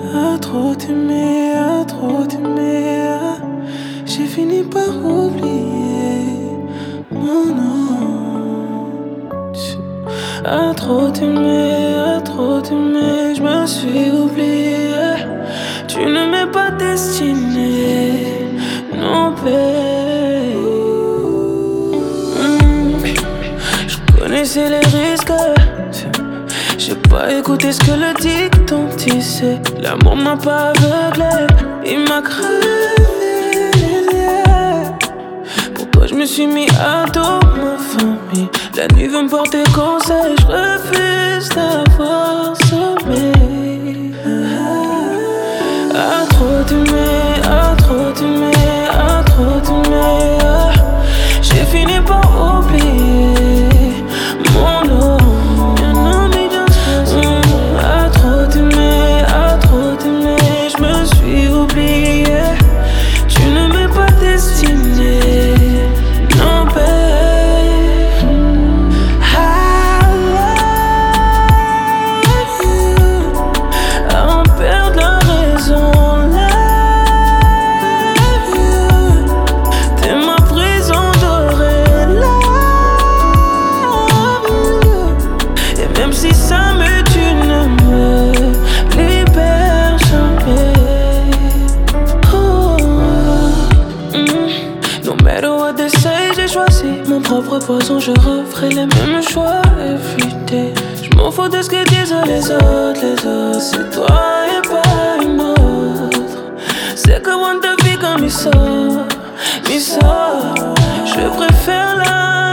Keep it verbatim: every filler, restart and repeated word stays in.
À trop t'aimer, à trop t'aimer, j'ai fini par oublier mon nom. À trop t'aimer, à trop t'aimer, je me suis oublié. Tu ne m'es pas destiné, non babe. mmh. Je connaissais les risques, j'ai pas écouté ce que le dicton disait. L'amour m'a pas aveuglé, il m'a crevé les yeux. Pour toi je me suis mis à dos ma famille. La nuit veut me porter conseil, je refuse d'avoir sommeil. À trop t'aimer, à trop t'aimer, à trop t'aimer, j'ai fini par oublier mon nom. À trop t'aimer, à trop t'aimer, je me suis oublié. Tu ne m'es pas destiné, non babe. I love you, à en perdre la raison. Love you, t'es ma prison dorée. Love you, et même si ça me tue, ne me libère jamais. Oh, mm. No matter what they say, j'ai choisi mon propre poison. Je referai les mêmes choix everyday. Je m'en fous de ce que disent les autres, les autres. C'est toi et pas une autre. C'est que on te vit comme il sort, il sort. Je préfère la